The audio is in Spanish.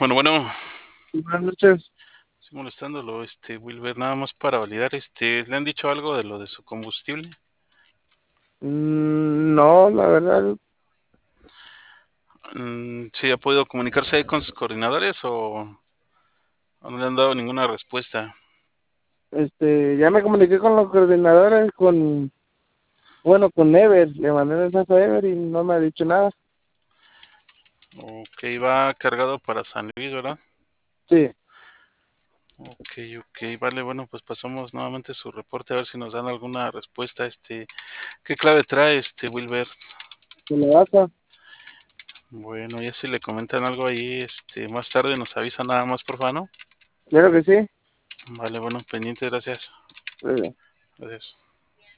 Bueno, Buenas noches. estoy molestándolo, Wilber, nada más para validar, ¿le han dicho algo de lo de su combustible? No, la verdad, ¿Sí ha podido comunicarse ahí con sus coordinadores o no le han dado ninguna respuesta? ya me comuniqué con los coordinadores, con Ever, le mandé un mensaje a Ever y no me ha dicho nada. Ok, va cargado para San Luis, ¿verdad? Sí, Ok, ok, vale, bueno, pues pasamos nuevamente su reporte a ver si nos dan alguna respuesta, ¿qué clave trae Wilber? se lo basta. Bueno, ya si le comentan algo ahí, más tarde nos avisa nada más, por favor, ¿no? Claro que sí. Vale, bueno, pendiente, gracias. Eh, Gracias.